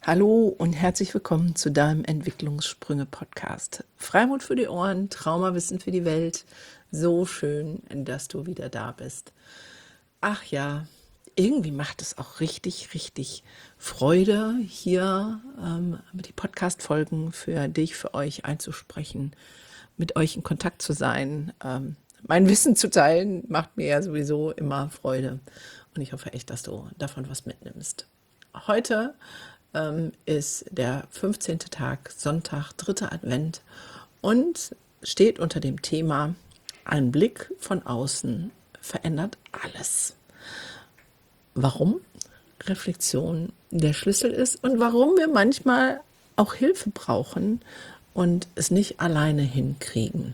Hallo und herzlich willkommen zu deinem Entwicklungssprünge-Podcast. Freimut für die Ohren, Traumawissen für die Welt. So schön, dass du wieder da bist. Ach ja, irgendwie macht es auch richtig Freude, hier die Podcast-Folgen für dich, für euch einzusprechen, mit euch in Kontakt zu sein. Mein Wissen zu teilen macht mir ja sowieso immer Freude. Und ich hoffe echt, dass du davon was mitnimmst. Heute ist der 15. Tag, Sonntag, 3. Advent und steht unter dem Thema: Ein Blick von außen verändert alles. Warum Reflexion der Schlüssel ist und warum wir manchmal auch Hilfe brauchen und es nicht alleine hinkriegen.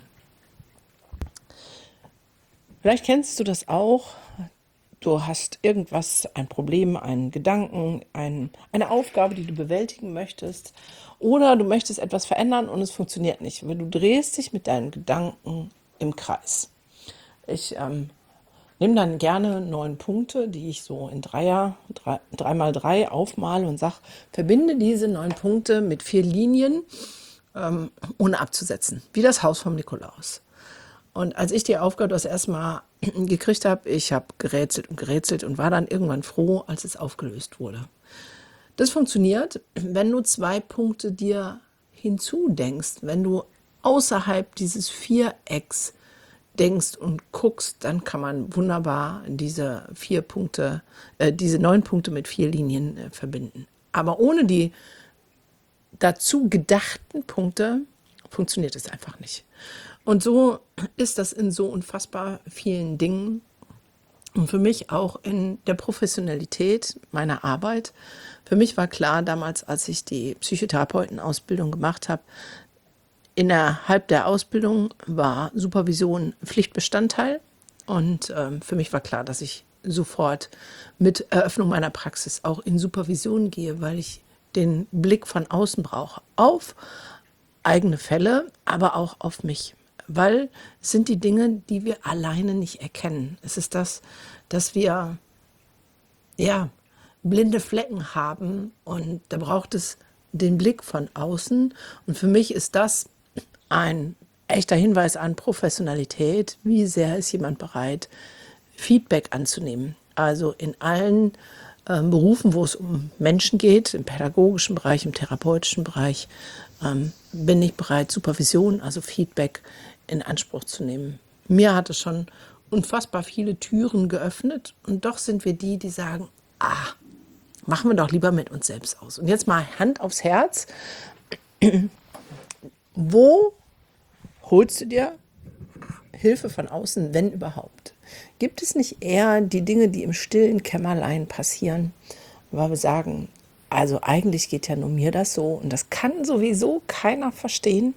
Vielleicht kennst du das auch. Du hast irgendwas, ein Problem, einen Gedanken, eine Aufgabe, die du bewältigen möchtest. Oder du möchtest etwas verändern und es funktioniert nicht, weil du drehst dich mit deinen Gedanken im Kreis. Ich nehme dann gerne 9 Punkte, die ich so in 3x3 aufmale und sage, verbinde diese 9 Punkte mit 4 Linien, ohne abzusetzen, wie das Haus vom Nikolaus. Und als ich die Aufgabe das erste Mal gekriegt habe, ich habe gerätselt und war dann irgendwann froh, als es aufgelöst wurde. Das funktioniert, wenn du 2 Punkte dir hinzudenkst, wenn du außerhalb dieses Vierecks denkst und guckst, dann kann man wunderbar diese 9 Punkte mit 4 Linien verbinden. Aber ohne die dazu gedachten Punkte funktioniert es einfach nicht. Und so ist das in so unfassbar vielen Dingen und für mich auch in der Professionalität meiner Arbeit. Für mich war klar damals, als ich die Psychotherapeutenausbildung gemacht habe, innerhalb der Ausbildung war Supervision Pflichtbestandteil und für mich war klar, dass ich sofort mit Eröffnung meiner Praxis auch in Supervision gehe, weil ich den Blick von außen brauche auf eigene Fälle, aber auch auf mich. Weil es sind die Dinge, die wir alleine nicht erkennen. Es ist das, dass wir blinde Flecken haben und da braucht es den Blick von außen. Und für mich ist das ein echter Hinweis an Professionalität. Wie sehr ist jemand bereit, Feedback anzunehmen? Also in allen Berufen, wo es um Menschen geht, im pädagogischen Bereich, im therapeutischen Bereich, bin ich bereit, Supervision, also Feedback in Anspruch zu nehmen. Mir hat es schon unfassbar viele Türen geöffnet und doch sind wir die sagen, machen wir doch lieber mit uns selbst aus. Und jetzt mal Hand aufs Herz. Wo holst du dir Hilfe von außen, wenn überhaupt? Gibt es nicht eher die Dinge, die im stillen Kämmerlein passieren, weil wir sagen, also eigentlich geht ja nur mir das so und das kann sowieso keiner verstehen?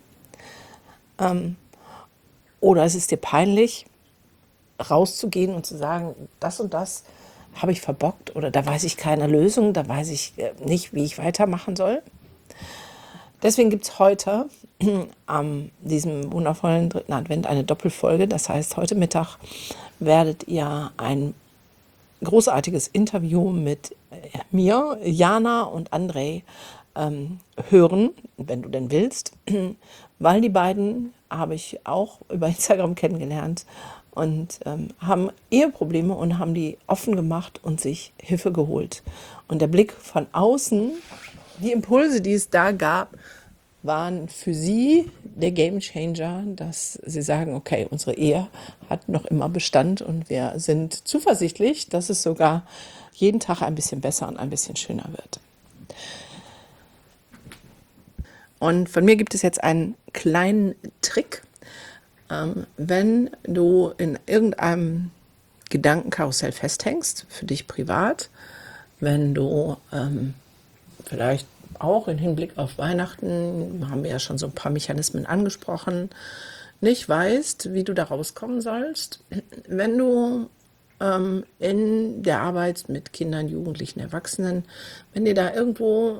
Oder es ist dir peinlich, rauszugehen und zu sagen, das und das habe ich verbockt oder da weiß ich keine Lösung, da weiß ich nicht, wie ich weitermachen soll. Deswegen gibt es heute an diesem wundervollen 3. Advent eine Doppelfolge. Das heißt, heute Mittag werdet ihr ein großartiges Interview mit mir, Jana und André hören, wenn du denn willst, weil die beiden habe ich auch über Instagram kennengelernt und haben Eheprobleme und haben die offen gemacht und sich Hilfe geholt. Und der Blick von außen, die Impulse, die es da gab, waren für sie der Gamechanger, dass sie sagen, okay, unsere Ehe hat noch immer Bestand und wir sind zuversichtlich, dass es sogar jeden Tag ein bisschen besser und ein bisschen schöner wird. Und von mir gibt es jetzt einen kleinen Trick, wenn du in irgendeinem Gedankenkarussell festhängst, für dich privat, wenn du vielleicht auch im Hinblick auf Weihnachten, haben wir ja schon so ein paar Mechanismen angesprochen, nicht weißt, wie du da rauskommen sollst, wenn du in der Arbeit mit Kindern, Jugendlichen, Erwachsenen, wenn dir da irgendwo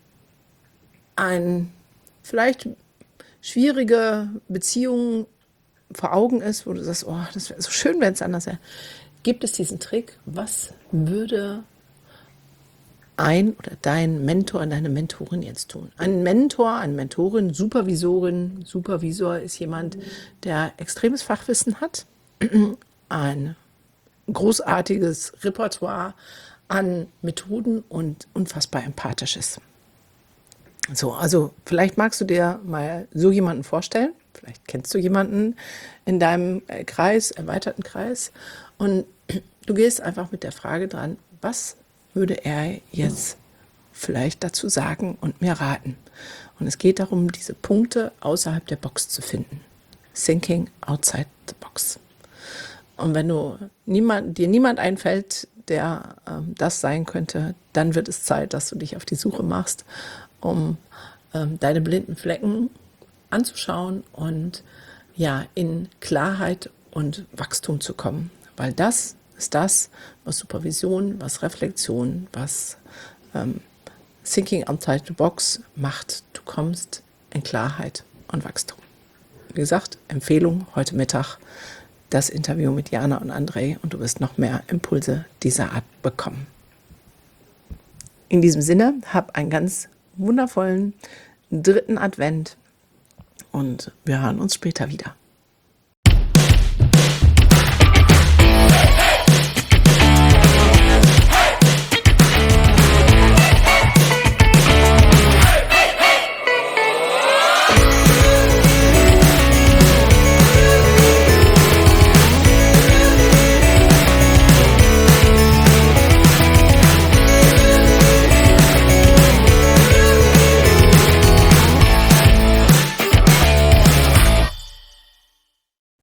ein vielleicht schwierige Beziehung vor Augen ist, wo du sagst, oh, das wäre so schön, wenn es anders wäre, gibt es diesen Trick, was würde ein oder dein Mentor, deine Mentorin jetzt tun? Ein Mentor, eine Mentorin, Supervisorin, Supervisor ist jemand, der extremes Fachwissen hat, ein großartiges Repertoire an Methoden und unfassbar empathisch ist. So, also vielleicht magst du dir mal so jemanden vorstellen. Vielleicht kennst du jemanden in deinem Kreis, erweiterten Kreis. Und du gehst einfach mit der Frage dran, was würde er jetzt vielleicht dazu sagen und mir raten? Und es geht darum, diese Punkte außerhalb der Box zu finden. Thinking outside the box. Und wenn dir niemand einfällt, der das sein könnte, dann wird es Zeit, dass du dich auf die Suche machst, um deine blinden Flecken anzuschauen und ja, in Klarheit und Wachstum zu kommen. Weil das ist das, was Supervision, was Reflexion, was Thinking outside the box macht. Du kommst in Klarheit und Wachstum. Wie gesagt, Empfehlung heute Mittag das Interview mit Jana und André und du wirst noch mehr Impulse dieser Art bekommen. In diesem Sinne, hab einen ganz wundervollen 3. Advent und wir hören uns später wieder.